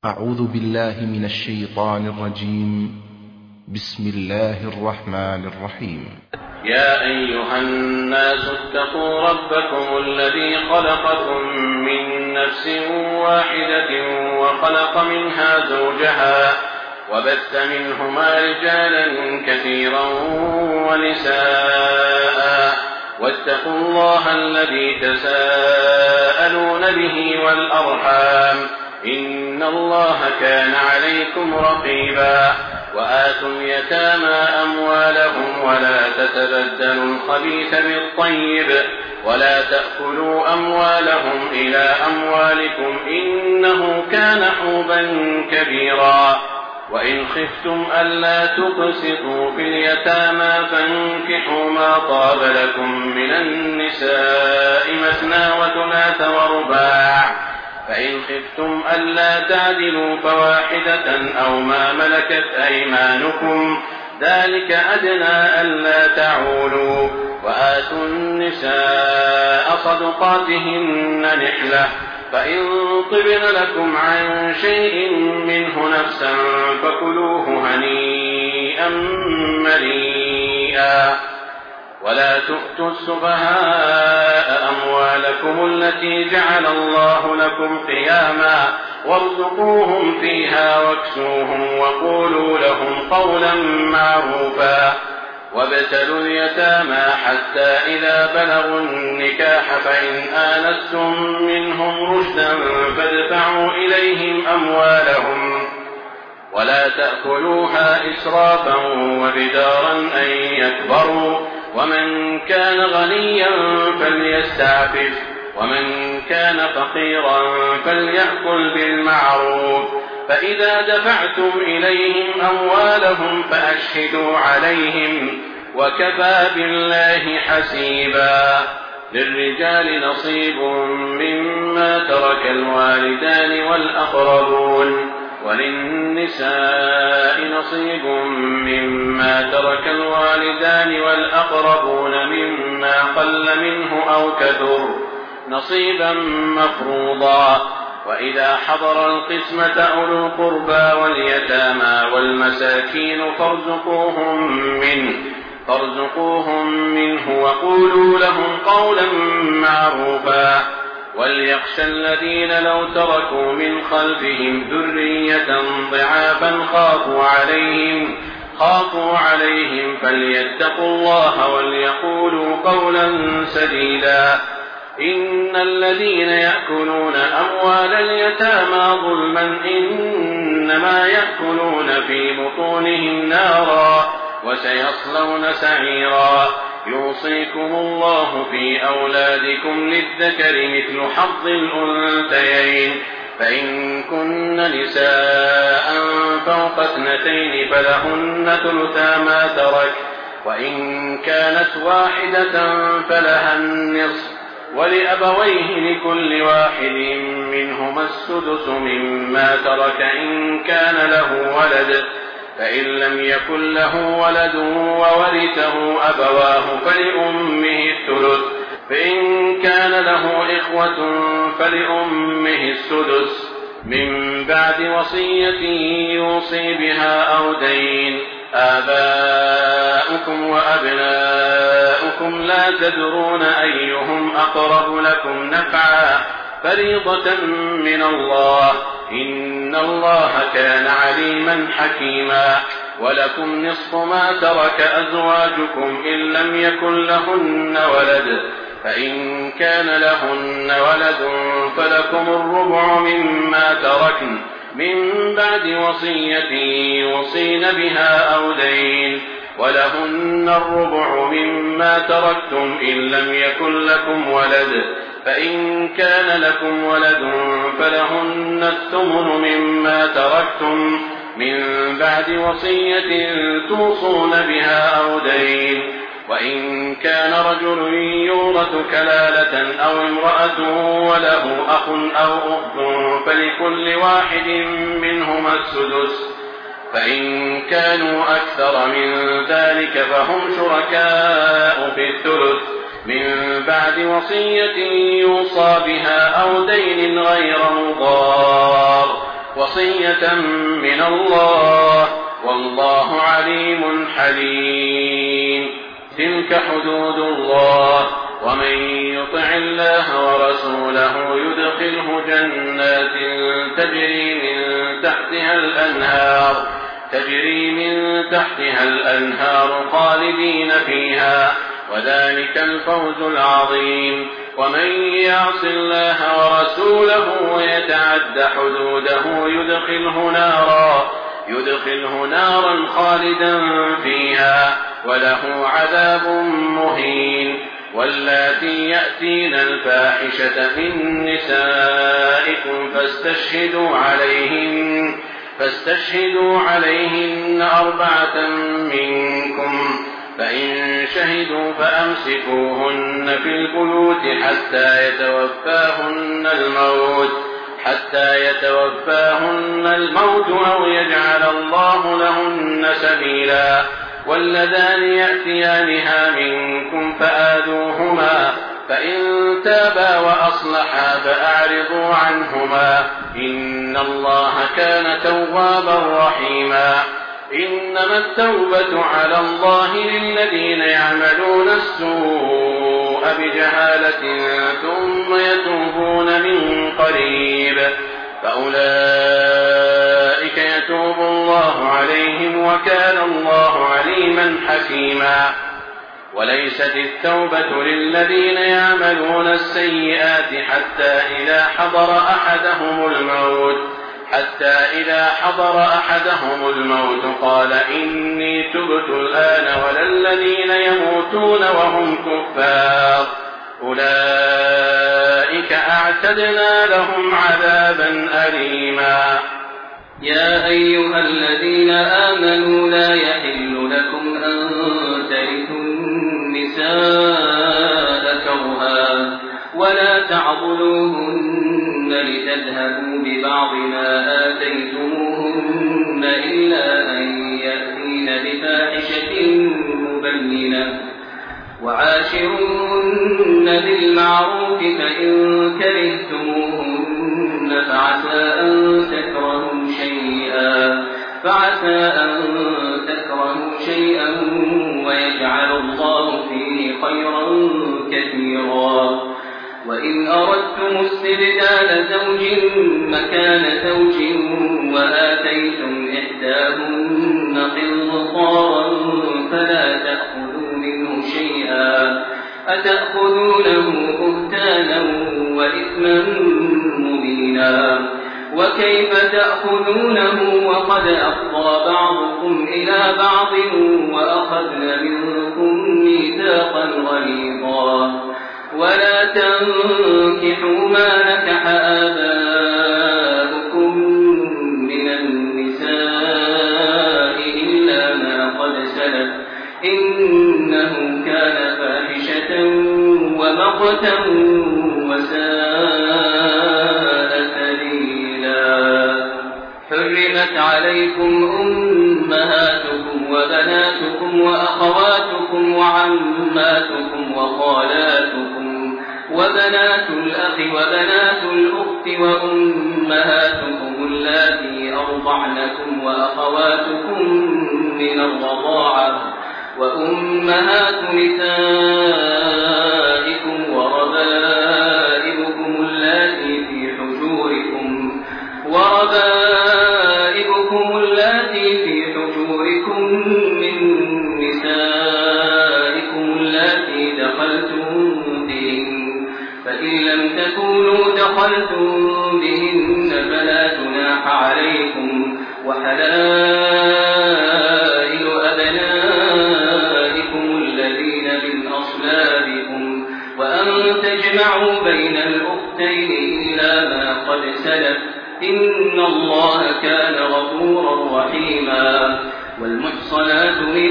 أعوذ بالله من الشيطان الرجيم. بسم الله الرحمن الرحيم. يا أيها الناس اتقوا ربكم الذي خلقكم من نفس واحدة وخلق منها زوجها وبث منهما رجالا كثيرا ونساء واتقوا الله الذي تساءلون به والأرحام إن الله كان عليكم رقيبا. وآتوا اليتامى أموالهم ولا تتبدلوا الخبيث بالطيب ولا تأكلوا أموالهم إلى أموالكم إنه كان حوبا كبيرا. وإن خفتم ألا تقسطوا في اليتامى فانكحوا ما طاب لكم من النساء مثنى وثلاث ورباع، فإن خفتم ألا تعدلوا فواحدة أو ما ملكت أيمانكم ذلك أدنى ألا تعولوا. وآتوا النساء صدقاتهن نحلة، فإن طبن لكم عن شيء منه نفسا فكلوه هنيئا مريئا. ولا تؤتوا السفهاء أموالكم التي جعل الله لكم قياما وارزقوهم فيها واكسوهم وقولوا لهم قولا معروفا. وابتلوا اليتامى حتى إذا بلغوا النكاح فإن آنستم منهم رشدا فادفعوا إليهم أموالهم ولا تأكلوها إسرافا وبدارا أن يكبروا. ومن كان غنيا فليستعفف ومن كان فقيرا فليأكل بالمعروف. فإذا دفعتم إليهم أموالهم فأشهدوا عليهم وكفى بالله حسيبا. للرجال نصيب مما ترك الوالدان والأقربون وللنساء نصيب مما ترك الوالدان والأقربون مما قل منه أو كثر نصيبا مفروضا. وإذا حضر القسمة أولو القربى واليتامى والمساكين فارزقوهم منه وقولوا لهم قولا معروفا. وليخشى الذين لو تركوا من خلفهم ذرية ضعافا خافوا عليهم فليتقوا الله وليقولوا قولا سديدا. إن الذين يأكلون أموال اليتامى ظلما إنما يأكلون في بطونهم نارا وسيصلون سعيرا. يوصيكم الله في أولادكم للذكر مثل حظ الأنثيين، فإن كن نساء فوق 2 فلهن ثلثا ما ترك، وإن كانت واحدة فلها النصف، ولأبويه لكل واحد منهما السدس مما ترك إن كان له ولد، فإن لم يكن له ولد وورثه أبواه فلأمه الثلث، فإن كان له إخوة فلأمه السدس من بعد وصية يوصي بها أو دين. آباؤكم وأبناؤكم لا تدرون أيهم أقرب لكم نفعا فريضة من الله إن الله كان عليما حكيما. ولكم نصف ما ترك أزواجكم إن لم يكن لهن ولد، فإن كان لهن ولد فلكم الربع مما تركن من بعد وصية يوصين بها أو دين، ولهن الربع مما تركتم إن لم يكن لكم ولد، فإن كان لكم ولد فلهن الثمن مما تركتم من بعد وصية توصون بها أو دين. وإن كان رجل يورث كلالة أو امرأة وله أخ أو أخت فلكل واحد منهما السدس، فإن كانوا أكثر من ذلك فهم شركاء في الثلث من بعد وصية يوصى بها أو دين غير مضار. وصية من الله، والله عليم حليم. تلك حدود الله، ومن يطع الله ورسوله يدخله جنات تجري من تحتها الأنهار خالدين فيها، وذلك الفوز العظيم. ومن يعص الله ورسوله ويتعد حدوده يدخله نارا خالدا فيها، وله عذاب مهين. واللاتي يأتين الفاحشة من نسائكم فاستشهدوا عليهن 4 منكم، فإن شهدوا فأمسكوهن في البيوت حتى يتوفاهن الموت أو يجعل الله لهن سبيلا. واللذان يأتيانها منكم فآذوهما، فإن تابا وأصلحا فأعرضوا عنهما، إن الله كان توابا رحيما. إنما التوبة على الله للذين يعملون السوء بجهالة ثم يتوبون من قريب، فأولئك يتوب الله عليهم، وكان الله عليما حكيما. وليست التوبة للذين يعملون السيئات حتى إذا حضر أحدهم الموت قال إني تبت الآن، ولا الذين يموتون وهم كفار، أولئك أعتدنا لهم عذابا أليما. يا أيها الذين آمنوا لا يحل لكم أن ترثوا النساء كرها، ولا تعضلوهن لتذهبوا ببعض ما آتيتموهن إلا أن يأتين بفاحشة مبينة، وعاشروهن بالمعروف، فإن كرهتموهن فعسى أن تكرهوا شيئا ويجعل الله فيه خيرا كثيرا. وإن أردتم استبدال زوج مكان زوج وآتيتم إحداهن قنطارا فلا تأخذوا منه شيئا، أتأخذونه بهتانا وإثما مبينا. وكيف تأخذونه وقد أفضى بعضكم إلى بعض وأخذن منكم ميثاقا غليظا. ولا تنكحوا ما نكح آباؤكم من النساء إلا ما قد سلف، إنه كان فاحشة ومقتا وساء سبيلا. حرمت عليكم أمهاتكم وبناتكم وأخواتكم وعماتكم وخالاتكم وبنات الأخ وبنات الأخت وأمهاتكم اللاتي أرضعنكم وأخواتكم من الرضاعة وأمهات نسائكم وربائبكم اللاتي في حجوركم من نسائكم اللاتي دخلتم بهن، فإن لم تكونوا دخلتم بهن فلا جناح عليكم، وحلائل أبنائكم الذين من أصلابكم، وأن تجمعوا بين الأختين إلا ما قد سلف، إن الله كان غفورا رحيما. والمحصنات من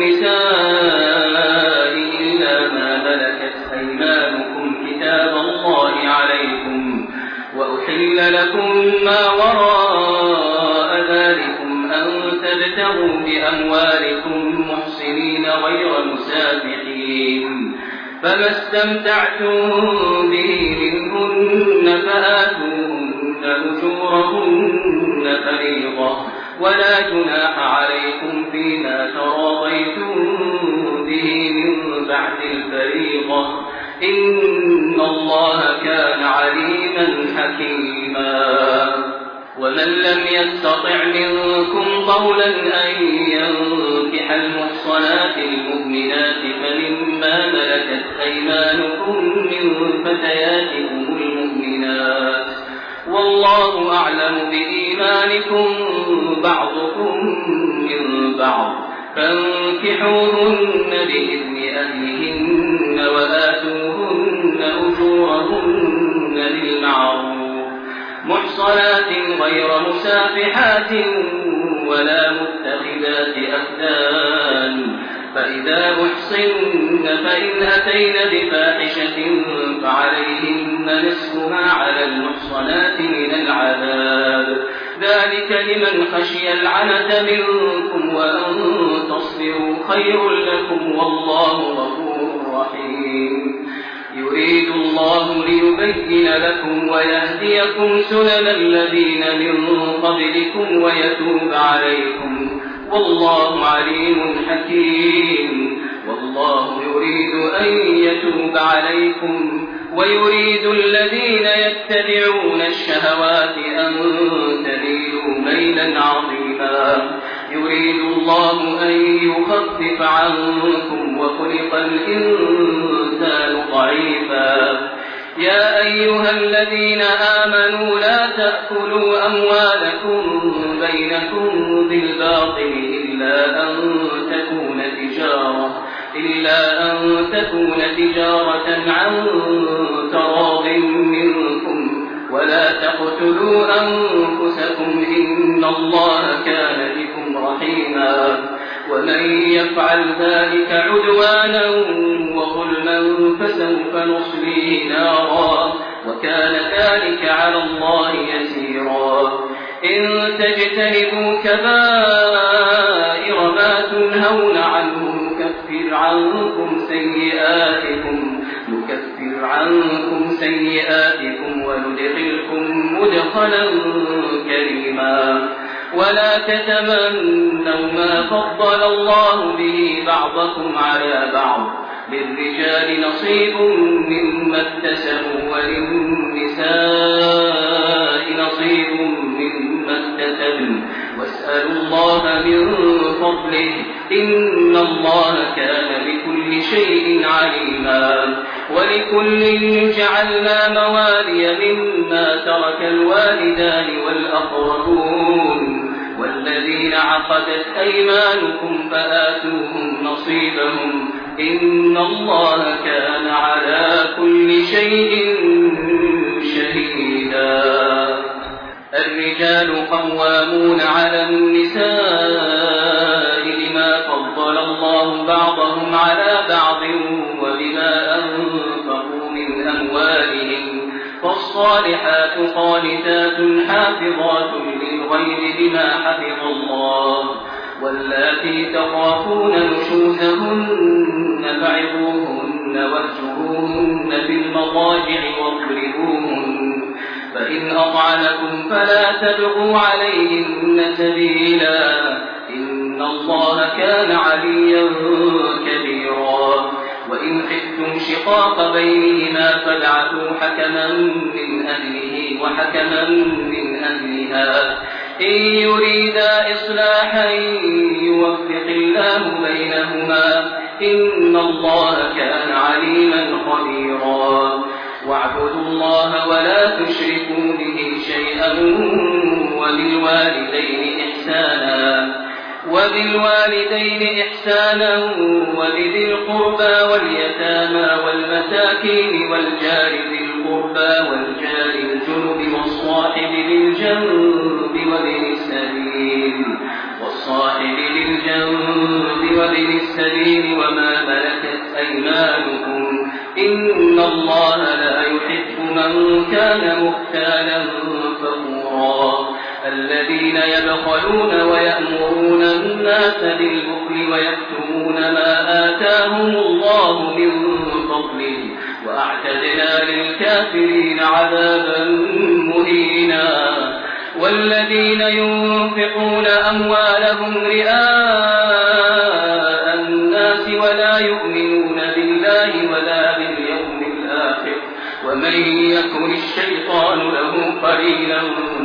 النساء إلا ما ملكت أيمانكم كتاب الله عليكم، وأحل لكم ما وراء ذلكم أن تبتغوا بأموالكم محصنين غير مسافحين، فما استمتعتم به منهن فآتوهن أجورهن ولا جناح عليكم فيما تراضيتم به من بعد الفريضة إن الله كان عليما حكيما ومن لم يستطع منكم طولا أن ينكح المحصنات المؤمنات فمما ملكت أيمانكم من فتياتكم المؤمنات والله أعلم بإيمانكم بعضكم من بعض فانكحوهن بإذن أهلهن وآتوهن أجورهن بالمعروف محصنات غير مسافحات ولا متخذات أخدان فإذا أحصن فإن أتين بفاحشة فعليهن نصف ما على المحصنات من العذاب ذلك لمن خشي العنة منكم وأن تصبروا خير لكم والله غفور رحيم يريد الله ليبين لكم ويهديكم سنن الذين من قبلكم ويتوب عليكم والله عليم حكيم والله يريد أن يتوب عليكم ويريد الذين يتبعون الشهوات أن تميلوا ميلا عظيما يريد الله أن يخفف عنكم وخلق الإنسان ضعيفا يا أيها الذين آمنوا لا تأكلوا أموالكم بينكم بالباطل إلا أن تكون تجارة عن تراض منكم ولا تقتلوا أنفسكم إن الله كان بكم رحيما ومن يفعل ذلك عدوانا وظلما فسوف نصليه نارا وكان ذلك على الله يسيرا إن تجتنبوا كبائر ما تنهون عنه نكفر عنكم سيئاتكم وندخلكم مدخلا كريما ولا تتمنوا ما فضل الله به بعضكم على بعض للرجال نصيب مما اكتسبوا وللنساء نصيب مما اكتسبن واسألوا الله من فضله إن الله كان بكل شيء عليما ولكل جعلنا موالي مما ترك الوالدان والأقربون والذين عقدت أيمانكم فآتوهم نصيبهم إن الله كان على كل شيء شهيدا الرجال قوامون على النساء بما فضل الله بعضهم على بعض وبما أنفقوا من أموالهم فالصالحات قانتات حافظات للغيب بما حفظ الله واللاتي تخافون نشوزهن فعظوهن واهجروهن في المضاجع واضربوهن فإن أطعنكم فلا تبغوا عليهن سبيلا إن الله كان عليا كبيرا وإن خفتم شقاق بينهما فابعثوا حكما من أهله وحكما من أهلها إن يريدا إصلاحا يوفق الله بينهما إن الله كان عليما خبيرا واعبدوا الله ولا تشركوا به شيئا وبالوالدين إحسانا وبذي القربى واليتامى والمساكين والجار ذي القربى والجار الجنب والصاحب بالجنب وابن السبيل وما ملكت أيمانكم إن الله لا يحب من كان مختالا فخورا الذين يبخلون ويأمرون الناس بالبخل ويكتمون ما آتاهم الله من فضله وأعتدنا للكافرين عذابا مهينا والذين ينفقون أموالهم رئاء الناس ولا يؤمنون بالله ولا باليوم الآخر ومن يكن الشيطان له قرينا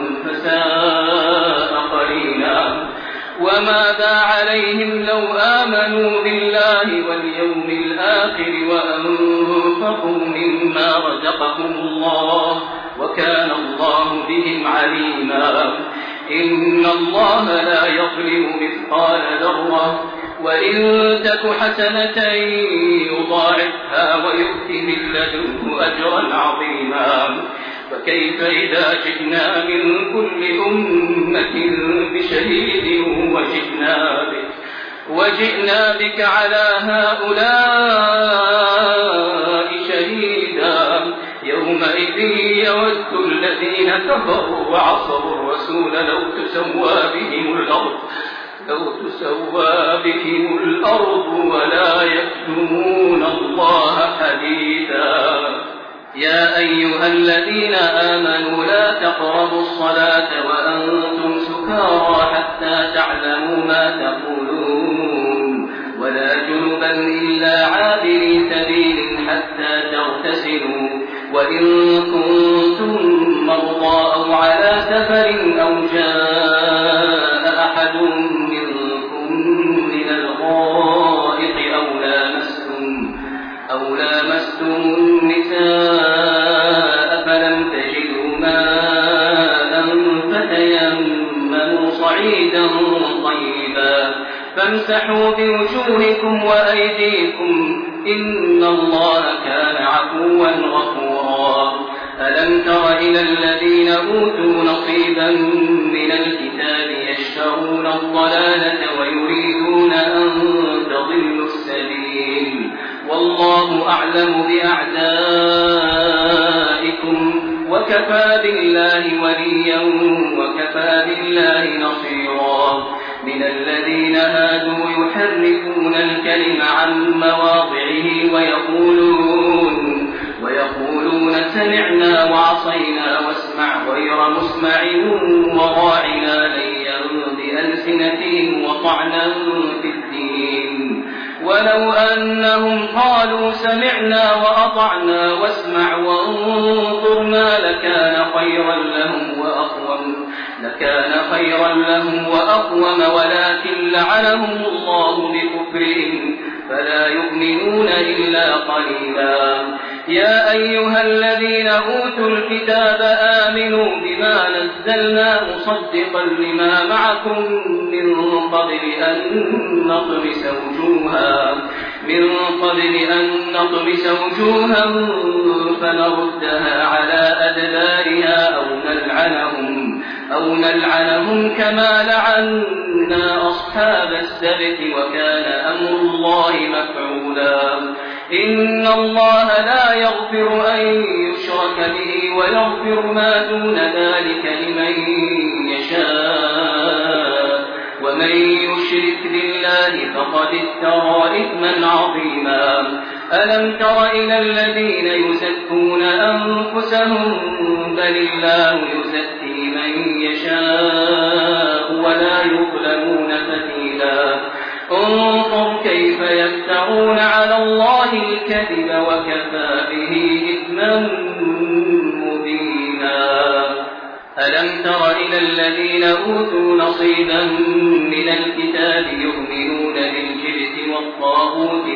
فساء قرينا وماذا عليهم لو آمنوا بالله واليوم الآخر وأنفقوا مما رزقهم الله وكان الله بهم عليما إن الله لا يظلم مثقال ذرة وإن تك حسنة يضاعفها ويؤت من لدنه أجرا عظيما فكيف إذا جئنا من كل أمة بشهيد وجئنا بك على هؤلاء شهيدا يومئذ يود الذين كفروا وعصوا الرسول لو تسوى بهم الأرض ولا يكتمون الله حديثا يا أيها الذين آمنوا لا تقربوا الصلاة وأنتم سكارى حتى تعلموا ما تقولون ولا جنبا إلا عابري سبيل حتى تغتسلوا وإن كنتم مرضى أو على سفر أو جاء أحد منكم من الغائط أو لامستم النساء فلم تجدوا ماء فتيمموا صعيدا طيبا فامسحوا بوجوهكم وأيديكم إن الله كان عفوا غفورا ألم تر إلى الذين أوتوا نصيبا من الكتاب يشترون الضلالة ويريدون أن تضلوا السبيل والله أعلم بأعدائكم وكفى بالله وليا وكفى بالله نصيرا من الذين هادوا يحرفون الكلم عن مواضعه ويقولون سمعنا وعصينا واسمع غير مسمع وراعنا ليا بألسنتهم وطعنا في الدين ولو أنهم قالوا سمعنا وأطعنا واسمع وانظرنا لكان خيرا لهم وأقوم ولكن لعنهم الله بكفرهم فلا يؤمنون إلا قليلا يا أيها الذين أوتوا الكتاب آمنوا بما نزلنا مصدقا لما معكم من قبل أن نطمس وجوها فنردها على أدبارها أو نلعنهم كما لعنا أصحاب السبت وكان أمر الله مفعولا إن الله لا يغفر أن يشرك به ويغفر ما دون ذلك لمن يشاء ومن يشرك بالله فقد افترى إثما عظيما ألم تر إلى الذين يزكون أنفسهم بل الله يزكي من يشاء ولا يظلمون فتيلا انظر كيف يفترون على الله الكذب وكفى به إثما مبينا ألم تر إلى الذين أوتوا نصيبا من الكتاب يؤمنون بالجبت والطاغوت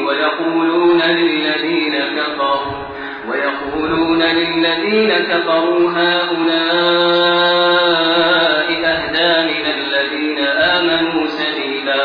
ويقولون للذين كفروا هؤلاء أهدى من الذين آمنوا سبيلا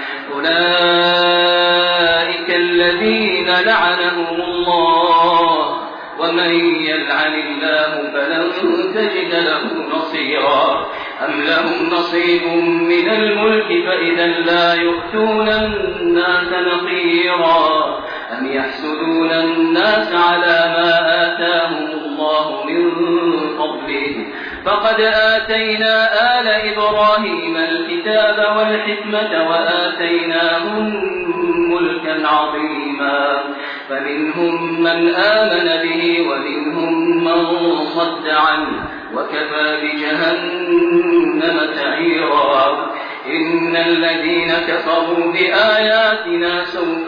أولئك الذين لعنهم الله ومن يلعن الله فلن تجد له نصيرا أم لهم نصيب من الملك فإذا لا يؤتون الناس نقيرا أم يحسدون الناس على ما آتاهم الله من فضله فقد آتينا آل إبراهيم الكتاب والحكمة وآتيناهم ملكا عظيما فمنهم من آمن به ومنهم من صد عنه وكفى بجهنم سعيرا إن الذين كفروا بآياتنا سوف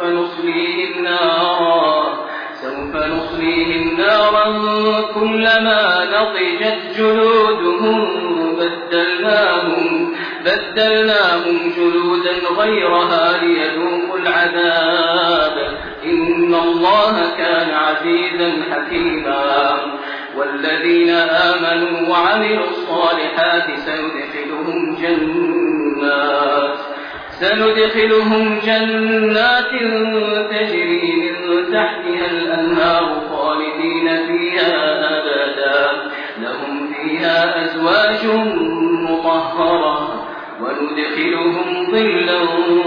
نصليهم نارا كلما نضجت جلودهم بدلناهم جلودا غيرها ليذوقوا العذاب إن الله كان عزيزا حكيما والذين آمنوا وعملوا الصالحات سندخلهم جنات تجري من تحتها الأنهار خالدين فيها أبدا لهم فيها أزواج مطهرة وندخلهم ظلا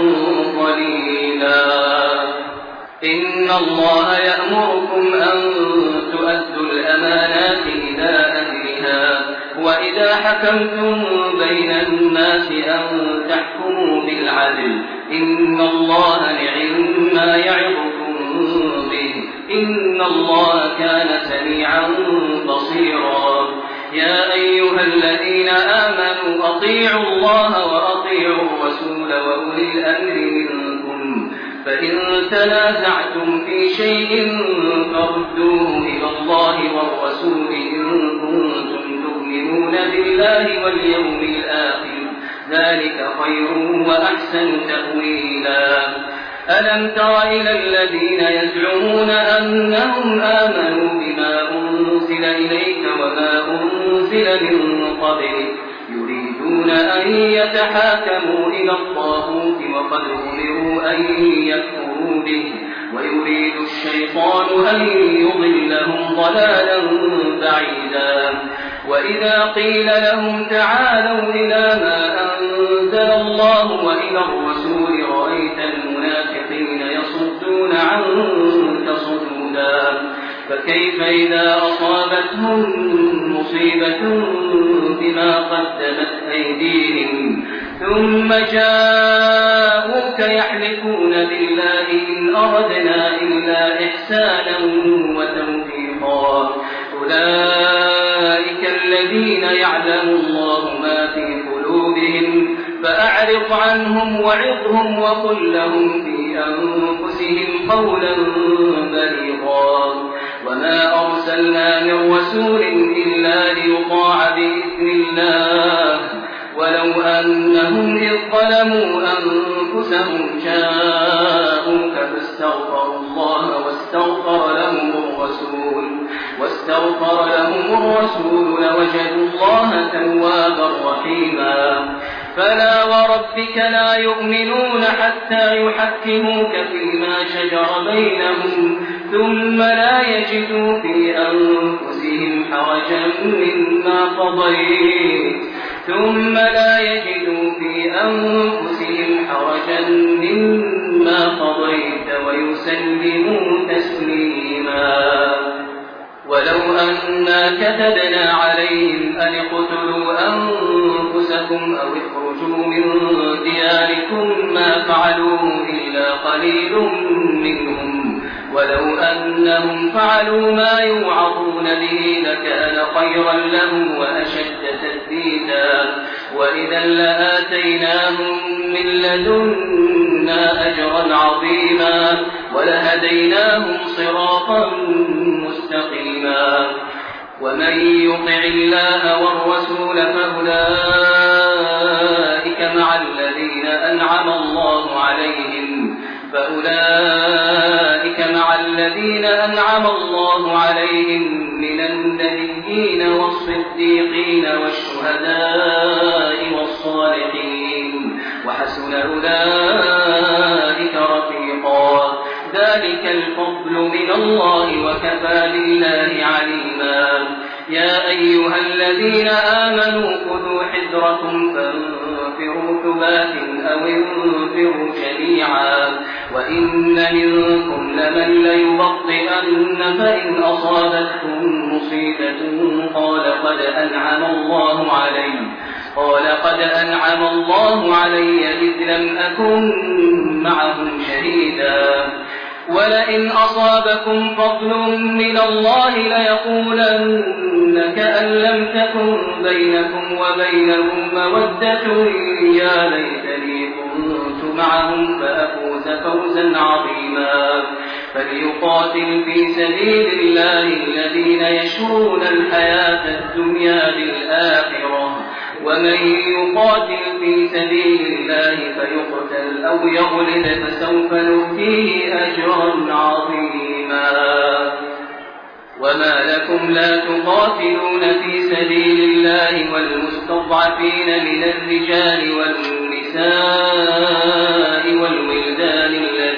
ظليلا إن الله يأمركم أن تؤدوا الأمانات إلى أهلها وإذا حكمتم بين الناس أن تحكموا بالعدل إن الله نعم ما يعظكم به إن الله كان سميعا بصيرا يا أيها الذين آمنوا أطيعوا الله وأطيعوا الرسول وأولي الأمر منكم فإن تنازعتم في شيء فردوه إلى الله والرسول إن كنتم تؤمنون بالله واليوم الآخر ذلك خير وأحسن تأويلا ألم تر إلى الذين يزعمون أنهم آمنوا بما أنزل إليك وما أنزل من قبلك يريدون أن يتحاكموا إلى الطاغوت وقد أمروا أن يكفروا به ويريد الشيطان أن يضلهم ضلالا بعيدا وإذا قيل لهم تعالوا إلى ما أنزل الله وإلى الرسول رأيت المنافقين يصدون عنك صدودا فكيف إذا أصابتهم مصيبة بما قدمت أيديهم ثم جاءوك يحلفون بالله إن أردنا إلا إحسانا وتوفيقا أولئك الذين يعلم الله ما في قلوبهم فأعرض عنهم وعظهم وقل لهم في أنفسهم قولا بليغا وما أرسلنا من رسول إلا ليطاع بإذن الله ولو أنهم إذ ظلموا أنفسهم جاءوك فاستغفروا الله واستغفر لهم الرسول لوجدوا الله توابا رحيما فلا وربك لا يؤمنون حتى يحكموك فيما شجر بينهم ثم لا يجدوا في أنفسهم حرجا مما قضيت ويسلموا تسليما ولو أنا كتبنا عليهم أن اقتلوا أنفسكم أو اخرجوا من دياركم ما فعلوه إلا قليل منهم ولو أنهم فعلوا ما يوعظون به لكان خيرا لهم وأشد تثبيتا وإذا لآتيناهم من لدنا أجرا عظيما ولهديناهم صراطا مستقيما ومن يطع الله والرسول فأولئك مع الذين أنعم الله عليهم من النبيين والصديقين والشهداء والصالحين وحسن أولئك رفيقا ذلك الفضل من الله وكفى بالله عليما يا أيها الذين آمنوا خذوا حذركم فانفروا ثبات أو انفروا جميعا وإن منكم لمن ليبطئن فإن أصابتكم مصيبة قال قد أنعم الله علي إذ لم أكن معهم شهيدا ولئن أصابكم فضل من الله ليقولن كأن لم تكن بينكم وبينهم مودة يا ليتني كنت معهم فأفوز فوزا عظيما فليقاتل في سبيل الله الذين يشرون الحياة الدنيا بالآخرة ومن يقاتل في سبيل الله فيقتل أو يغلب فسوف نؤتيه أجرا عظيما وما لكم لا تقاتلون في سبيل الله والمستضعفين من الرجال والنساء والولدان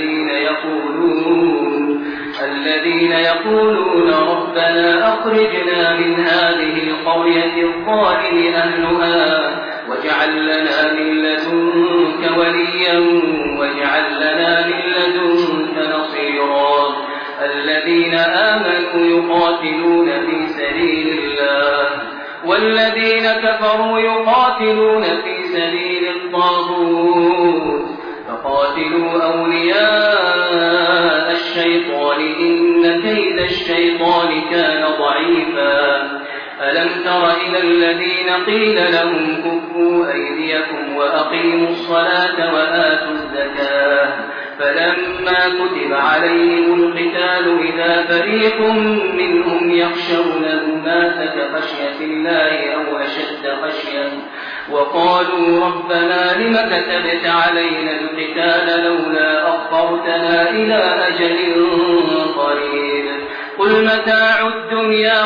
الذين يقولون ربنا أخرجنا من هذه القرية الظالم أهلها واجعل لنا من لدنك وليا واجعل لنا من لدنك نصيرا الذين آمنوا يقاتلون في سبيل الله والذين كفروا يقاتلون في سبيل الطاغوت فقاتلوا أولياء الشيطان إن كيد الشيطان كان ضعيفا ألم تر إلى الذين قيل لهم كفوا أيديكم وأقيموا الصلاة وآتوا الزكاة فلما كتب عليهم القتال إذا فريق منهم يخشون الناس كخشية الله أو أشد خشية وقالوا ربنا لم كتبت علينا القتال لولا أخرتنا إلى أجل قريب قل متاع الدنيا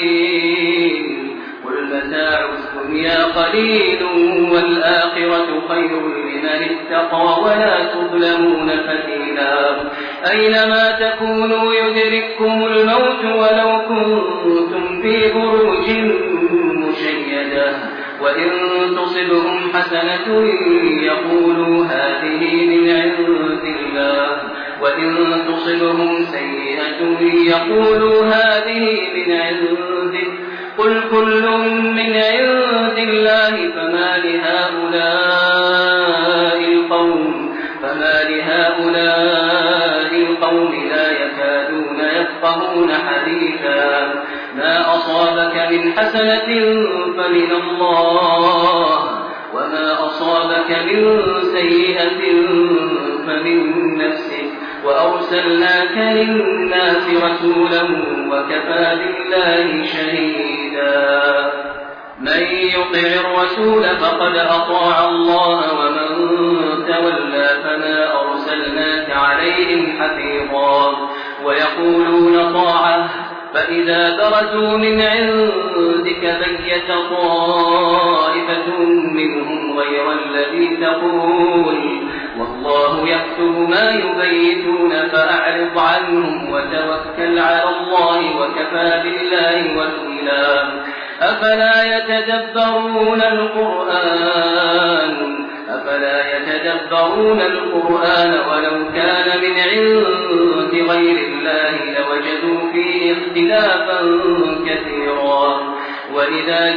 قليل والآخرة خير لمن اتقى ولا تظلمون فتيلا أينما تكونوا يدرككم الموت ولو كنتم في بروج مشيدة وإن تصبهم حسنة يقولوا هذه من عند الله وإن تصبهم سيئة يقولوا هذه من عندك قل كل من عند الله فما لهؤلاء القوم لا يكادون يفقهون حديثا ما أصابك من حسنة فمن الله وما أصابك من سيئة فمن نفسك وأرسلناك للناس رسولا وكفى بالله شهيدا من يطع الرسول فقد أطاع الله ومن تولى فما أرسلناك عليهم حفيظا ويقولون طاعة فإذا برزوا من عندك بيت طائفة منهم غير الذي تقول والله يكتب ما يبيتون فأعرض عنهم وتوكل على الله وكفى بالله وكيلا أفلا يتدبرون القرآن ولو كان من عند غير الله لوجدوا فيه اختلافا كثيرا وإذا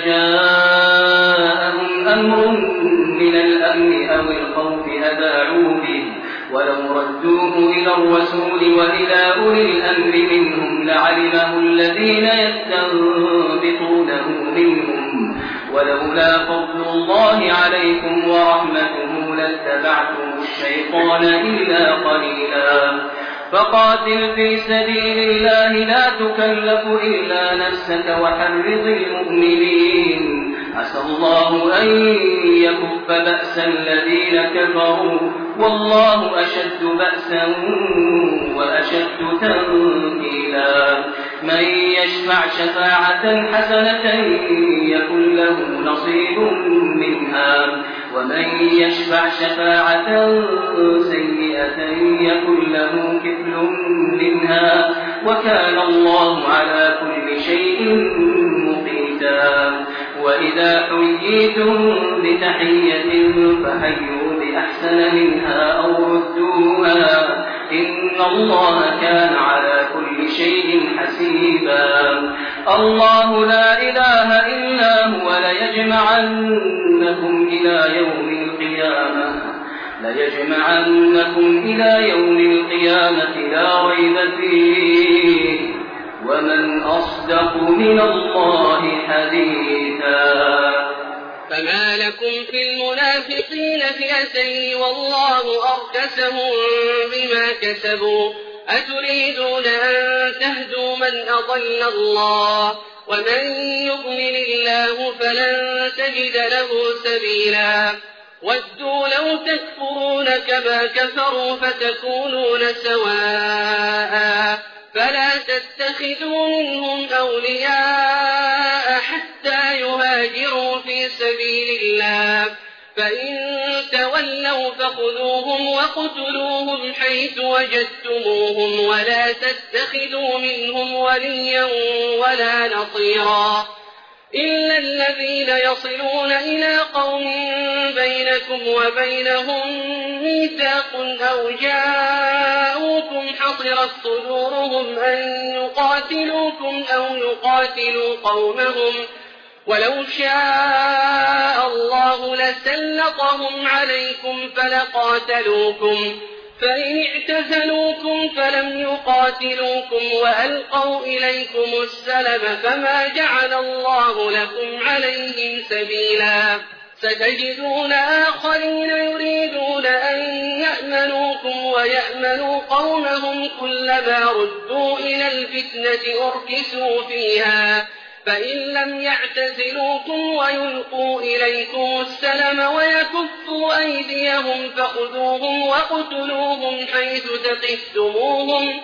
جاءهم أمر من الأمن أو الخوف أذاعوا به ولو ردوه إلى الرسول وإلى أولي الأمر منهم لعلمه الذين يستنبطونه منهم ولولا فضل الله عليكم ورحمته لاتبعتم الشيطان إلا قليلا فقاتل في سبيل الله لا تكلف إلا نفسك وحرض المؤمنين عسى الله أن يكف بأس الذين كفروا والله أشد بأسا وأشد تنكيلا من يشفع شفاعة حسنة يكن له نصيب منها ومن يشفع شفاعة سيئة يكن له كفل منها وكان الله على كل شيء مقيتا وإذا حييتم بتحية فحيوا بأحسن منها أو ردوها إن الله كان على كل شيء حسيبا الله لا إله إلا هو ليجمعنكم إلى يوم القيامة ليجمعنكم إلى يوم القيامة لا ريب فيه ومن أصدق من الله حديثا. فما لكم في المنافقين فئتين والله أركسهم بما كسبوا أتريدون أن تهدوا من أضل الله ومن يضلل الله فلن تجد له سبيلا. ودوا لو تكفرون كما كفروا فتكونون سواء فلا تتخذوا منهم أولياء حتى يهاجروا في سبيل الله فإن تولوا فخذوهم وقتلوهم حيث وجدتموهم ولا تتخذوا منهم وليا ولا نصيرا إلا الذين يصلون إلى قوم بينكم وبينهم ميثاق أو جاءوكم حصرت صدورهم أن يقاتلوكم أو يقاتلوا قومهم ولو شاء الله لسلطهم عليكم فلقاتلوكم فإن اعتزلوكم فلم يقاتلوكم وألقوا إليكم السلم فما جعل الله لكم عليهم سبيلا. ستجدون آخرين يريدون أن يأمنوكم ويأمنوا قومهم كلما ردوا إلى الفتنة أركسوا فيها فإن لم يعتزلوكم ويلقوا إليكم السلم ويكفوا أيديهم فخذوهم وقتلوهم حيث ثقفتموهم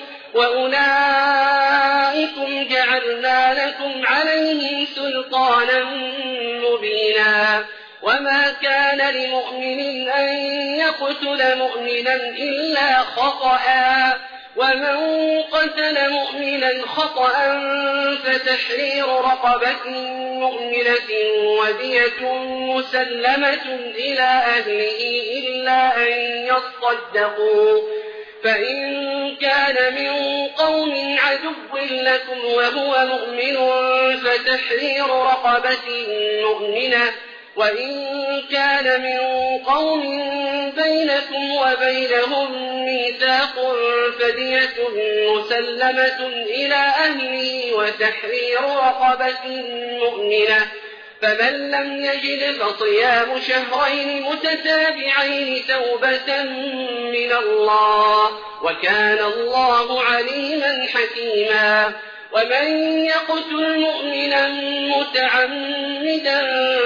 وأولئكم جعلنا لكم عليهم سلطانا مبينا. وما كان لمؤمن أن يقتل مؤمنا إلا خطأ ومن قتل مؤمنا خطأ فتحرير رقبة مؤمنة ودية مسلمة إلى أهله إلا أن يصدقوا فإن كان من قوم عدو لكم وهو مؤمن فتحرير رقبة مؤمنة وإن كان من قوم بينكم وبينهم ميثاق فدية مسلمة إلى أهله وتحرير رقبة مؤمنة فمن لم يجد فصيام شهرين متتابعين توبة من الله وكان الله عليما حكيما. ومن يقتل مؤمنا متعمدا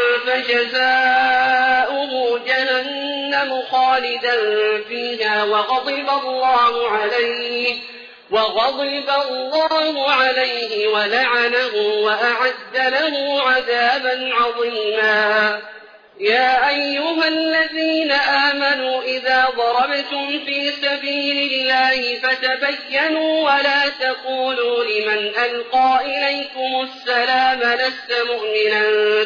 فجزاؤه جهنم خالدا فيها وغضب الله عليه ولعنه وأعد له عذابا عظيما. يا أيها الذين آمنوا إذا ضربتم في سبيل الله فتبينوا ولا تقولوا لمن ألقى إليكم السلام لست مؤمنا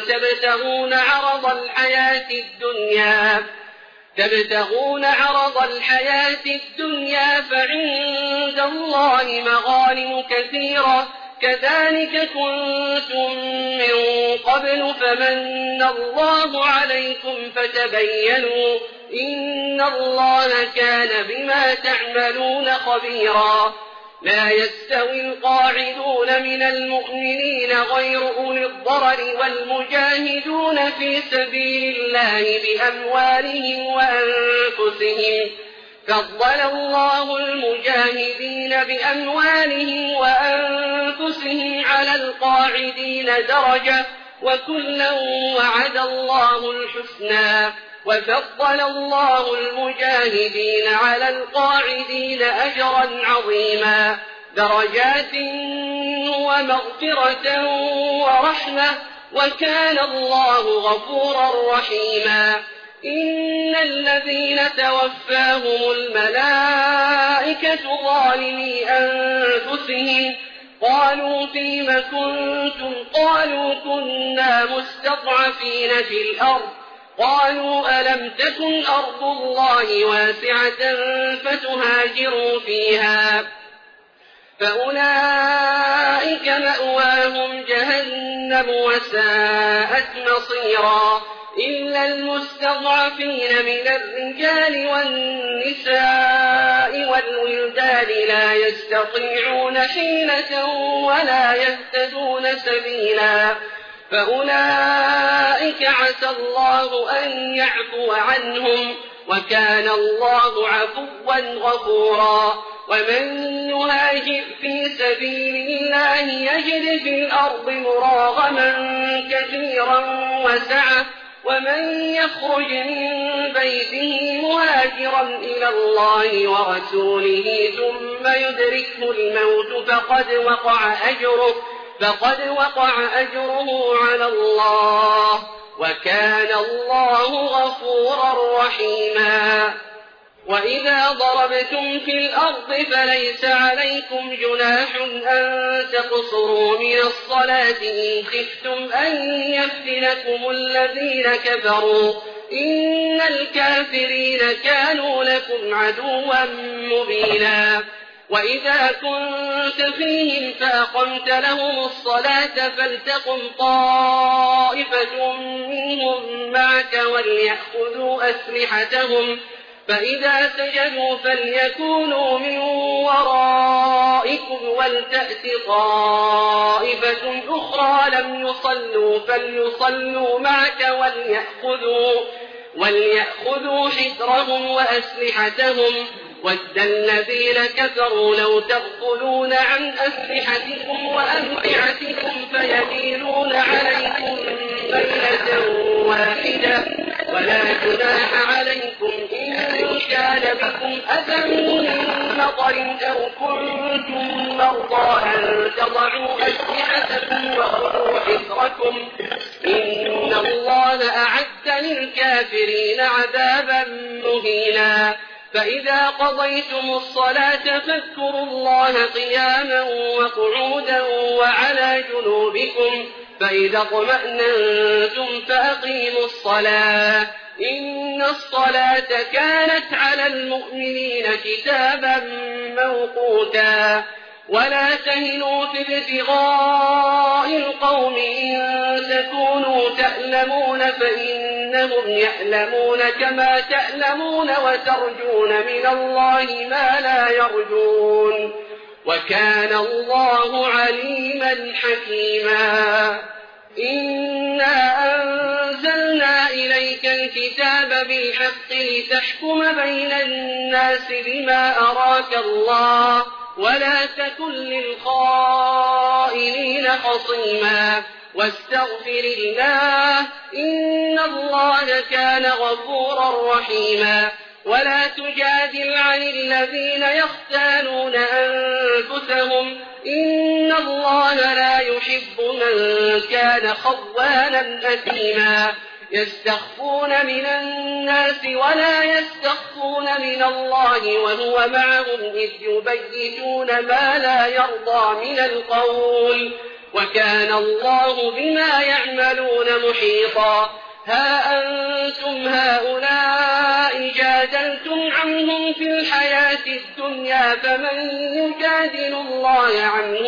تبتغون عرض الحياة الدنيا فعند الله مغانم كثيرة كذلك كنتم من قبل فمن الله عليكم فتبينوا إن الله كان بما تعملون خبيرا. لا يستوي القاعدون من المؤمنين غير أولي الضرر والمجاهدون في سبيل الله بأموالهم وأنفسهم فضل الله المجاهدين بأموالهم وأنفسهم على القاعدين درجة وكلا وعد الله الحسنى وفضل الله المجاهدين على القاعدين أجرا عظيما درجات ومغفرة ورحمة وكان الله غفورا رحيما. إن الذين توفاهم الملائكة ظالمي أنفسهم قالوا فيم كنتم قالوا كنا مستضعفين في الأرض قالوا ألم تكن أرض الله واسعة فتهاجروا فيها فأولئك مأواهم جهنم وساءت مصيرا. إلا المستضعفين من الرجال والنساء والولدان لا يستطيعون حيلة ولا يهتدون سبيلا فأولئك عسى الله أن يعفو عنهم وكان الله عفوا غفورا ومن يهاجر في سبيل الله يجد في الأرض مراغما كثيرا وسعة ومن يخرج من بيته مهاجرا إلى الله ورسوله ثم يدركه الموت فقد وقع أجره على الله وكان الله غفورا رحيما وإذا ضربتم في الأرض فليس عليكم جناح أن تقصروا من الصلاة إن خفتم أن يفتنكم الذين كفروا إن الكافرين كانوا لكم عدوا مبينا وإذا كنت فيهم فأقمت لهم الصلاة فلتقم طائفة منهم معك وليأخذوا أسلحتهم فإذا سجدوا فليكونوا من ورائكم ولتأت طائفة أخرى لم يصلوا فليصلوا معك وليأخذوا حذرهم وأسلحتهم ود الذين كفروا لو تغفلون عن أسلحتكم وأمتعتكم فيميلون عليكم ميلة واحدة ولا جناح عليكم إن كان بكم أذى من مطر أو كنتم مرضى أن تضعوا أسلحتكم وخذوا حذركم إن الله أعد للكافرين عذابا مهينا فإذا قضيتم الصلاة فاذكروا الله قياما وقعودا وعلى جنوبكم فإذا اطمأننتم فأقيموا الصلاة إن الصلاة كانت على المؤمنين كتابا موقوتا ولا تهنوا في ابتغاء القوم إن تكونوا تألمون فإنهم يألمون كما تألمون وترجون من الله ما لا يرجون وكان الله عليما حكيما إنا أنزلنا إليك الكتاب بالحق لتحكم بين الناس بما أراك الله ولا تكن للخائنين خصيما واستغفر الله إن الله كان غفورا رحيما ولا تجادل عن الذين يختانون أنفسهم إن الله لا يحب من كان خوانا أثيما يستخفون من الناس ولا يستخفون من الله وهو معهم إذ يبيتون ما لا يرضى من القول وكان الله بما يعملون محيطا ها أنتم هؤلاء جادلتم عنهم في الحياة الدنيا فمن يجادل الله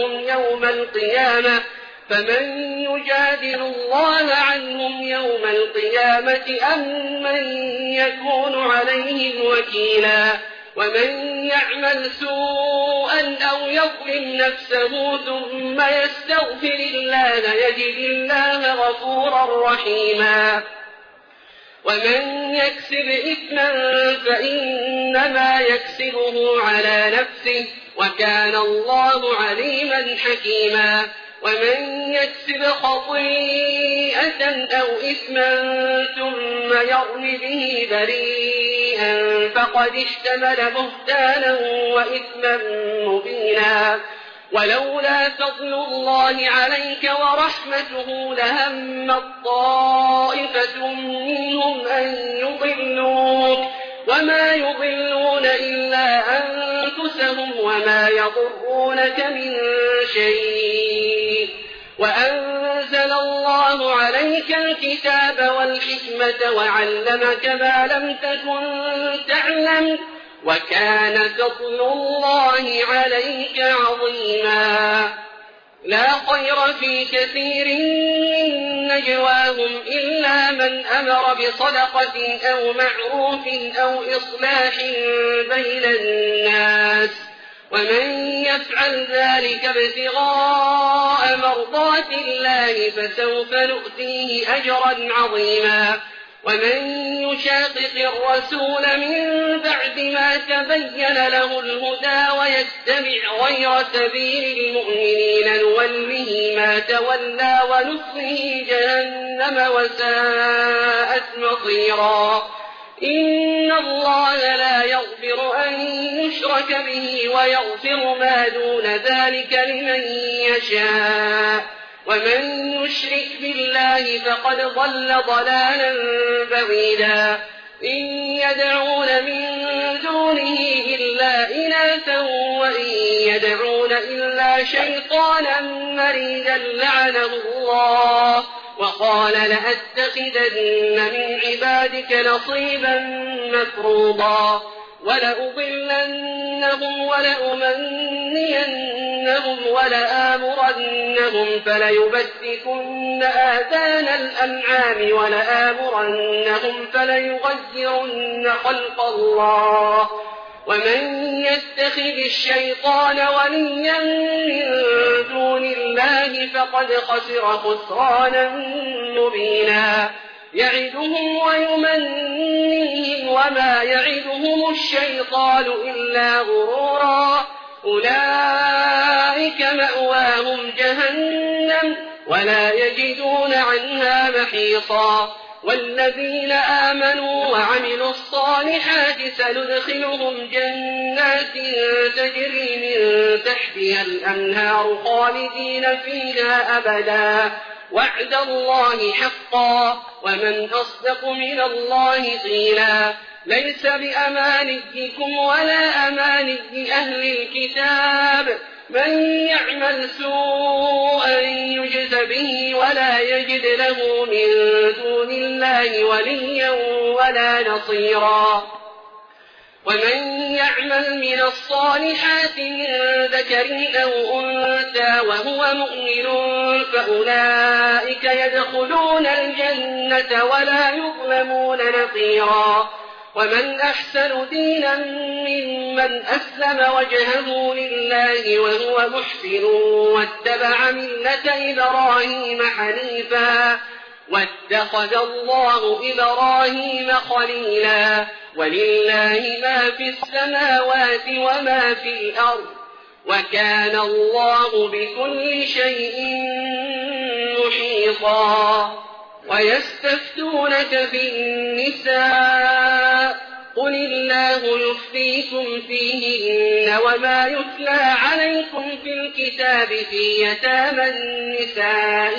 عنهم يوم القيامة أم من يكون عليهم وكيلا ومن يعمل سوءا أو يظلم نفسه ثم يستغفر الله يجد الله غفورا رحيما ومن يكسب إثما فإنما يكسبه على نفسه وكان الله عليما حكيما ومن يكسب خطيئة أو إثما ثم يرم به بريئا فقد احتمل بهتانا وإثما مبينا ولولا فضل الله عليك ورحمته لهمت طائفة منهم أن يضلوك وما يضلون إلا أنفسهم وما يضرونك من شيء وأنزل الله عليك الكتاب والحكمة وعلمك ما لم تكن تعلم وكان فضل الله عليك عظيما لا خير في كثير من نجواهم إلا من أمر بصدقة أو معروف أو إصلاح بين الناس ومن يفعل ذلك ابتغاء مرضات الله فسوف نؤتيه أجرا عظيما ومن يشاقق الرسول من بعد ما تبين له الهدى ويتبع غير سبيل المؤمنين نوله ما تولى ونصله جهنم وساءت مصيرا إن الله لا يغفر أن يشرك به ويغفر ما دون ذلك لمن يشاء ومن يشرك بالله فقد ضل ضلالا بعيدا إن يدعون من دونه إلا إناثا وإن يدعون إلا شيطانا مريدا لعنه الله وقال لأتخذن من عبادك نصيبا مفروضا ولأضلنهم ولأمنينهم ولآمرنهم فليبتكن آذان الأنعام ولآمرنهم فليغيرن خلق الله ومن يتخذ الشيطان وليا من دون الله فقد خسر خسرانا مبينا يعدهم ويمنيهم وما يعدهم الشيطان إلا غرورا أولئك مأواهم جهنم ولا يجدون عنها محيصا والذين آمنوا وعملوا الصالحات سندخلهم جنات تجري من تحتها الأنهار خالدين فيها أبدا وعد الله حقا ومن أصدق من الله قيلا ليس بأمانيكم ولا أماني أهل الكتاب من يعمل سوءا يجز به ولا يجد له من دون الله وليا ولا نصيرا ومن يعمل من الصالحات من ذكر أو أنثى وهو مؤمن فأولئك يدخلون الجنة ولا يظلمون نقيرا ومن أحسن دينا ممن أسلم وجهه لله وهو محسن واتبع ملة إبراهيم حنيفا واتخذ الله إبراهيم خليلا ولله ما في السماوات وما في الأرض وكان الله بكل شيء محيطا ويستفتونك في النساء قل الله يفتيكم فيهن وما يتلى عليكم في الكتاب في يتامى النساء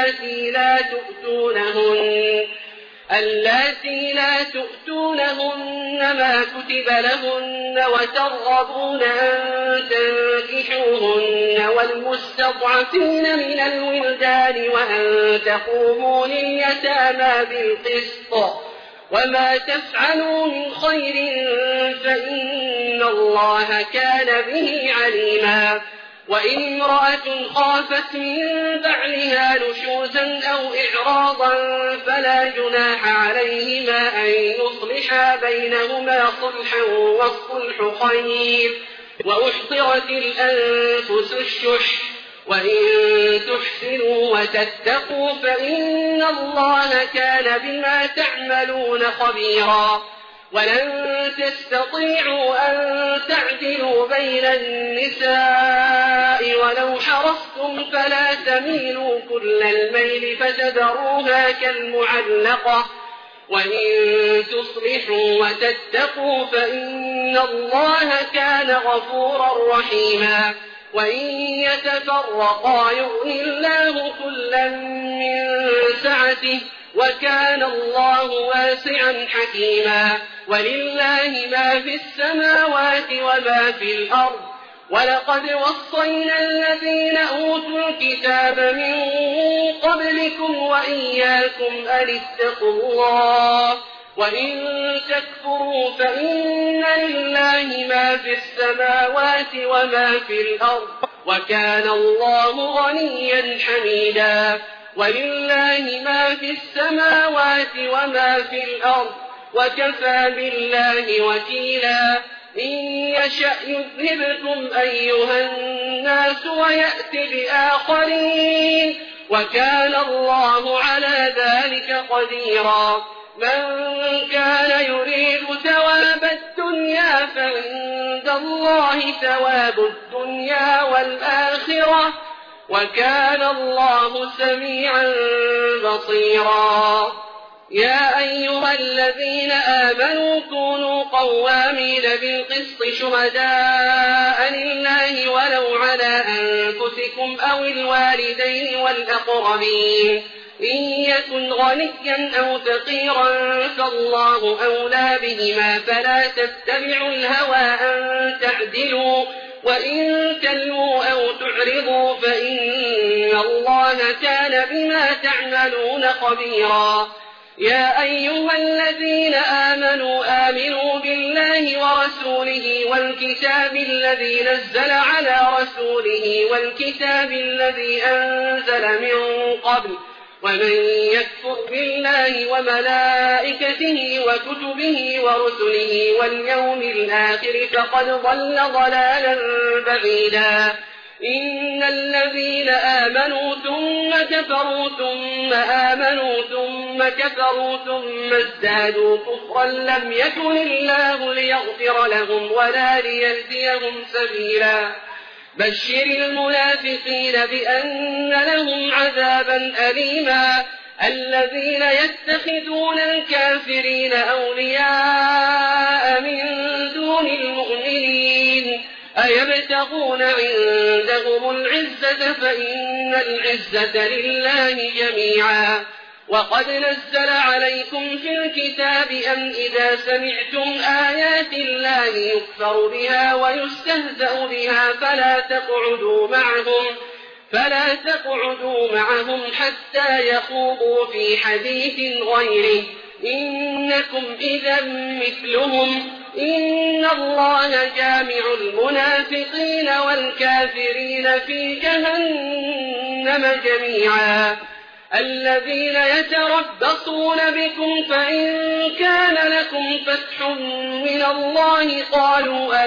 اللاتي لا تؤتونهن ما كتب لهن وترغبون أن تنكحوهن والمستضعفين من الولدان وأن تقوموا لليتامى بالقسط وما تفعلوا من خير فإن الله كان به عليما وإن امرأة خافت من بعلها نشوزا أو إعراضا فلا جناح عليهما أن يصلحا بينهما صلحا والصلح خير وأحضرت الأنفس الشح وإن تحسنوا وتتقوا فإن الله كان بما تعملون خبيرا ولن تستطيعوا أن تعدلوا بين النساء ولو حرصتم فلا تميلوا كل الميل فتذروها كالمعلقة وإن تصلحوا وتتقوا فإن الله كان غفورا رحيما وإن يتفرقا يغني الله كلا من سعته وكان الله واسعا حكيما ولله ما في السماوات وما في الأرض ولقد وصينا الذين أوتوا الكتاب من قبلكم وإياكم أن اتقوا الله وإن تكفروا فإن لله ما في السماوات وما في الأرض وكان الله غنيا حميدا ولله ما في السماوات وما في الأرض وكفى بالله وكيلا إن يشأ يذهبكم أيها الناس ويأت بآخرين وكان الله على ذلك قديرا من كان يريد ثواب الدنيا فعند الله ثواب الدنيا والآخرة وكان الله سميعا بصيرا يا أيها الذين آمنوا كونوا قوامين بالقسط شهداء لله ولو على أنفسكم أو الوالدين والأقربين إن يكن غنيا أو فقيرا فالله أولى بهما فلا تتبعوا الهوى أن تعدلوا وإن تلووا أو تعرضوا فإن الله كان بما تعملون خبيرا يا أيها الذين آمنوا بالله ورسوله والكتاب الذي نزل على رسوله والكتاب الذي أنزل من قبل ومن يكفر بالله وملائكته وكتبه ورسله واليوم الآخر فقد ضل ضلالا بعيدا إن الذين آمنوا ثم كفروا ثم آمنوا ثم كفروا ثم ازدادوا كفرا لم يكن الله ليغفر لهم ولا ليهديهم سبيلا بشر المنافقين بأن لهم عذابا أليما الذين يتخذون الكافرين أولياء من دون المؤمنين أيبتغون عندهم العزة فإن العزة لله جميعا وقد نزل عليكم في الكتاب أن إذا سمعتم آيات الله يكفر بها ويستهزأ بها فلا تقعدوا معهم حتى يخوضوا في حديث غيره إنكم إذا مثلهم إن الله جامع المنافقين والكافرين في جهنم جميعا الذين يتربصون بكم فإن كان لكم فتح من الله قالوا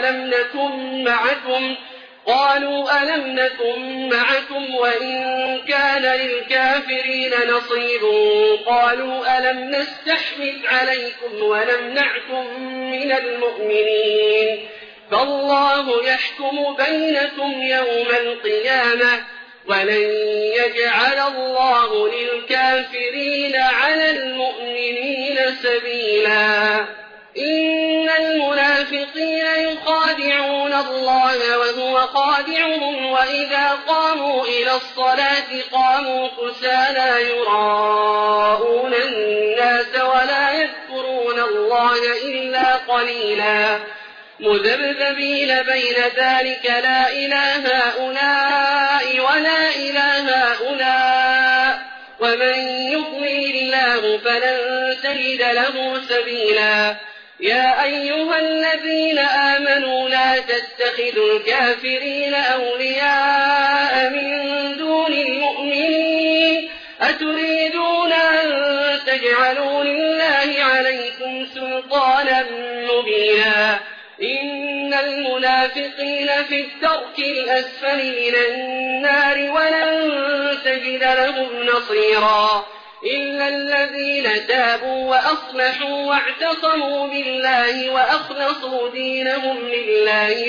ألم نكن معكم وإن كان للكافرين نصيب قالوا ألم نستحمل عليكم ونمنعكم من المؤمنين فالله يحكم بينكم يوم القيامة ولن يجعل الله للكافرين على المؤمنين سبيلا إن المنافقين يخادعون الله وهو خادعهم وإذا قاموا إلى الصلاة قاموا كسالى يراءون الناس ولا يذكرون الله إلا قليلا مذبذبين بين ذلك لا إله هؤلاء ولا إله هؤلاء ومن يضلل الله فلن تجد له سبيلا يا أيها الذين آمنوا لا تتخذوا الكافرين أولياء من دون المؤمنين أتريدون أن تجعلوا لله عليكم سلطانا مبينا إن المنافقين في الدرك الأسفل من النار ولن تجد لهم نصيرا إلا الذين تابوا وأصلحوا واعتصموا بالله وأخلصوا دينهم لله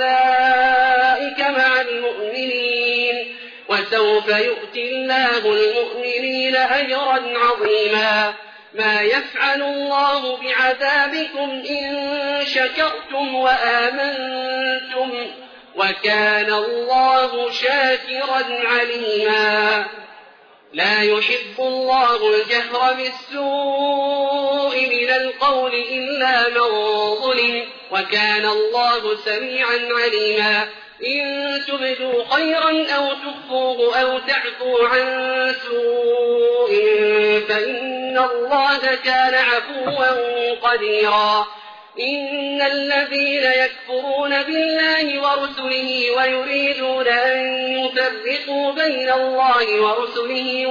فأولئك مع المؤمنين وسوف يؤتي الله المؤمنين أجرا عظيما ما يفعل الله بعذابكم إن شكرتم وآمنتم وكان الله شاكرا عليما لا يحب الله الجهر بالسوء من القول إلا من ظلم وكان الله سميعا عليما إن تبدوا خيرا أو تخفوه أو تعفوا عن سوء فإن الله كان عفوا قديرا إن الذين يكفرون بالله ورسله ويريدون أن يفرقوا بين الله ورسله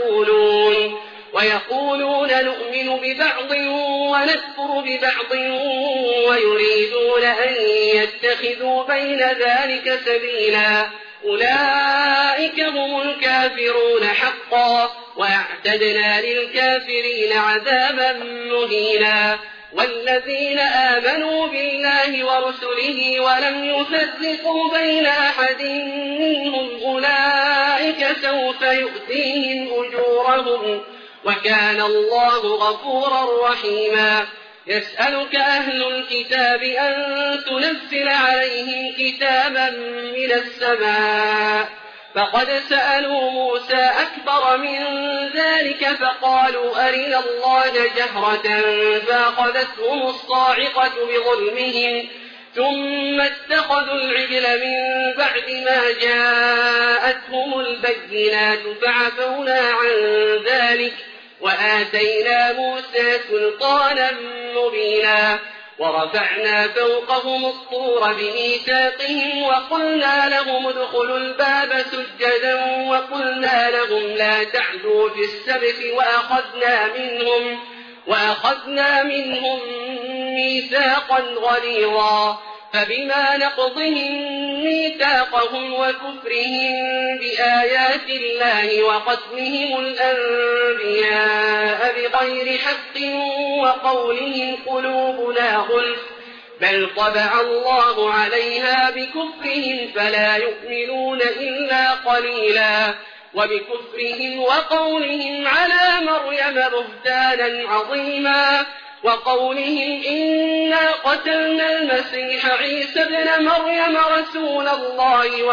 ويقولون نؤمن ببعض ونكفر ببعض ويريدون أن يتخذوا بين ذلك سبيلا أولئك هم الكافرون حقا وأعتدنا للكافرين عذابا مهينا والذين آمنوا بالله ورسله ولم يفرقوا بين أحد منهم أولئك سوف يؤتيهم أجورهم وكان الله غفورا رحيما يسألك أهل الكتاب أن تنزل عليهم كتابا من السماء فقد سألوا موسى أكبر من ذلك فقالوا أرنا الله جهرة فأخذتهم الصاعقة بظلمهم ثم اتخذوا العجل من بعد ما جاءتهم البينات فعفونا عن ذلك وآتينا موسى سلطانا مبينا ورفعنا فوقهم الطور بميثاقهم وقلنا لهم ادخلوا الباب سجدا وقلنا لهم لا تعدوا في السبت وأخذنا منهم ميثاقا غليظا فبما نقضهم ميثاقهم وكفرهم بآيات الله وقتلهم الأنبياء بغير حق وقولهم قلوبنا غلف بل طبع الله عليها بكفرهم فلا يؤمنون إلا قليلا وبكفرهم وقولهم على مريم بهتانا عظيما وقولهم إنا قتلنا المسيح عيسى ابن مريم رسول الله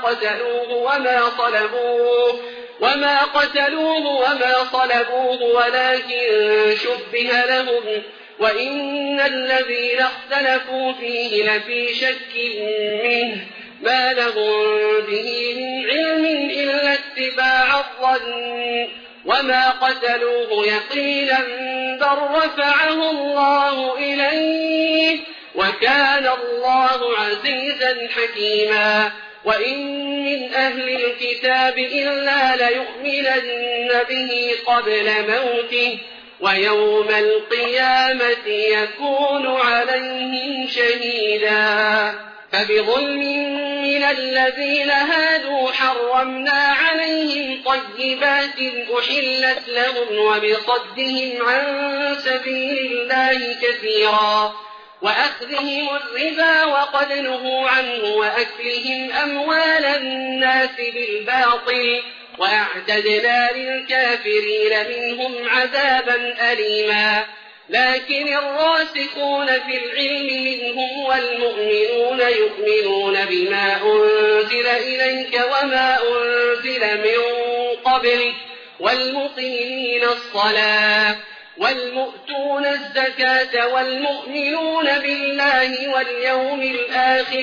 وما قتلوه وما صلبوه ولكن شبه لهم وإن الذين اختلفوا فيه لفي شك منه ما لهم به من علم إلا اتباع الظن وما قتلوه يقينا بل رفعه الله إليه وكان الله عزيزا حكيما وإن من أهل الكتاب إلا ليؤمنن به قبل موته ويوم القيامة يكون عليهم شهيدا فبظلم من الذين هادوا حرمنا عليهم طيبات أحلت لهم وبصدهم عن سبيل الله كثيرا وأخذهم الربا وقد نهوا عنه وأكلهم أموال الناس بالباطل وأعتدنا للكافرين منهم عذابا أليما لكن الراسخون في العلم منهم والمؤمنون يؤمنون بما أنزل إليك وما أنزل من قبلك والمقيمين الصلاة والمؤتون الزكاة والمؤمنون بالله واليوم الآخر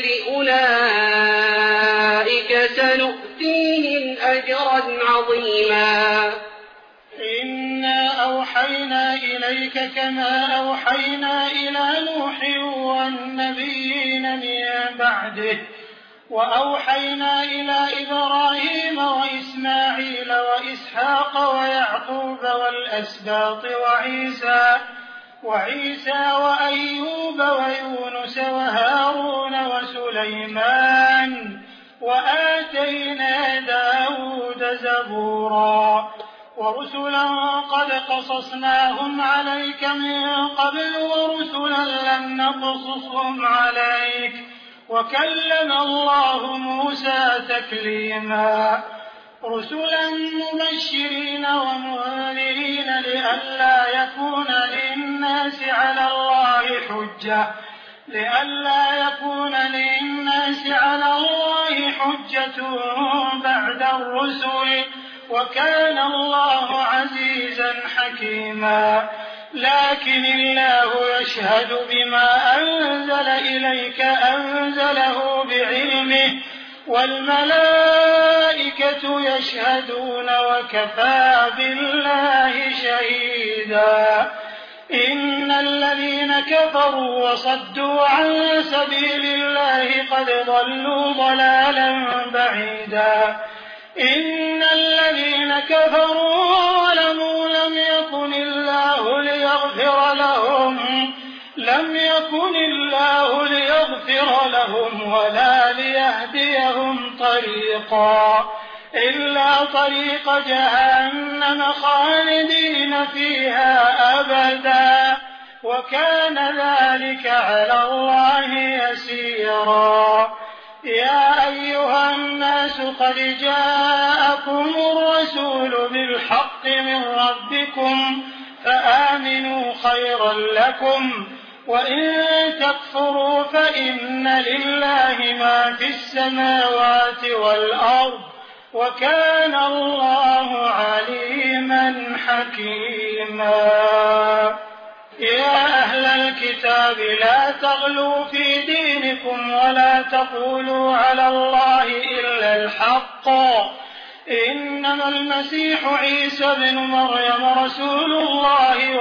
أولئك سنؤتيهم أجرا عظيما إنا أوحينا إليك كما أوحينا إلى نوح والنبيين من بعده وأوحينا إلى إبراهيم وإسماعيل وإسحاق ويعقوب والأسباط وعيسى وأيوب ويونس وهارون وسليمان وآتينا داود زبورا ورسلا قد قصصناهم عليك من قبل ورسلا لم نقصصهم عليك وكلم الله موسى تكليما رسلا مبشرين ومنذرين لئلا يكون للناس على الله حجة بعد الرسل وكان الله عزيزا حكيما لكن الله يشهد بما أنزل إليك أنزله بعلمه والملائكة يشهدون وكفى بالله شهيدا إن الذين كفروا وصدوا عن سبيل الله قد ضلوا ضلالا بعيدا إن الذين كفروا وظلموا لم يكن الله ليغفر لهم ولا ليهديهم طريقا إلا طريق جهنم خالدين فيها أبدا وكان ذلك على الله يسيرا يا أيها الناس قد جاءكم الرسول بالحق من ربكم فآمنوا خيرا لكم وإن تكفروا فإن لله ما في السماوات والأرض وكان الله عليما حكيما يا أهل الكتاب لا تغلوا في دينكم ولا تقولوا على الله إلا الحق إنما المسيح عيسى بن مريم رسول الله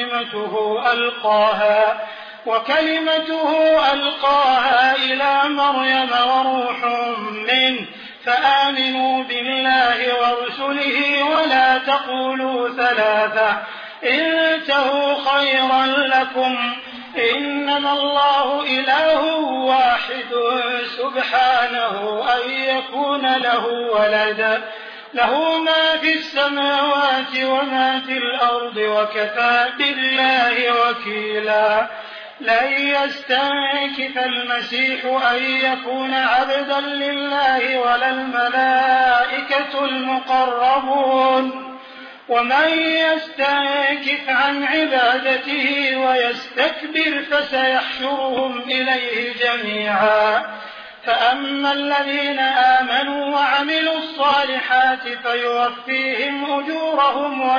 وكلمته ألقاها إلى مريم وروح منه فآمنوا بالله ورسله ولا تقولوا ثلاثة انتهوا خيرا لكم إنما الله إله واحد سبحانه أن يكون له ولد له ما في السماوات وما في الأرض وكفى بالله وكيلا لن يستنكف المسيح أن يكون عبدا لله ولا الملائكة المقربون ومن يستنكف عن عبادته ويستكبر فسيحشرهم إليه جميعا فأما الذين آمنوا وعملوا الصالحات فيوفيهم أجورهم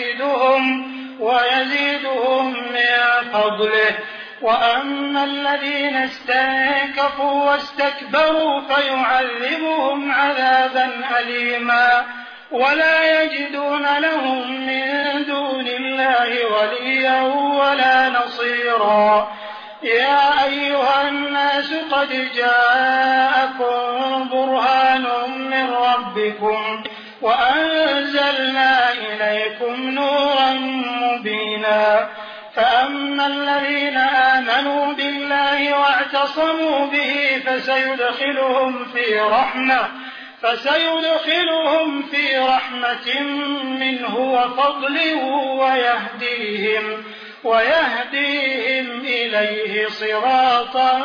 ويزيدهم من فضله وأما الذين استنكفوا واستكبروا فيعذبهم عذابا أليما ولا يجدون لهم من دون الله وليا ولا نصيرا يا أيها الناس قد جاءكم برهان من ربكم وأنزلنا إليكم نورا مبينا فأما الذين آمنوا بالله واعتصموا به فسيدخلهم في رحمة منه وفضل ويهديهم إليه صراطا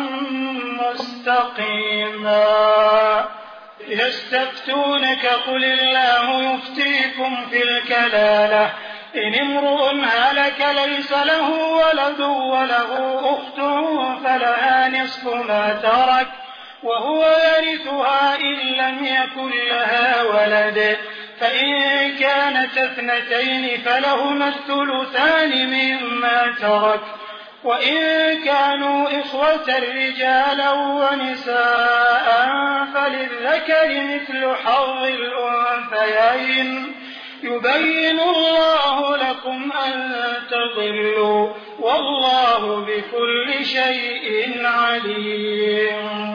مستقيما يستفتونك قل الله يفتيكم في الكلالة إن امرؤ هلك ليس له ولد وله أخت فلها نصف ما ترك وهو يرثها إن لم يكن لها ولد فإن كانت اثنتين فلهما الثلثان مما ترك وإن كانوا إخوة رجالا ونساء فللذكر مثل حظ الأنثيين يبين الله لكم أن تضلوا والله بكل شيء عليم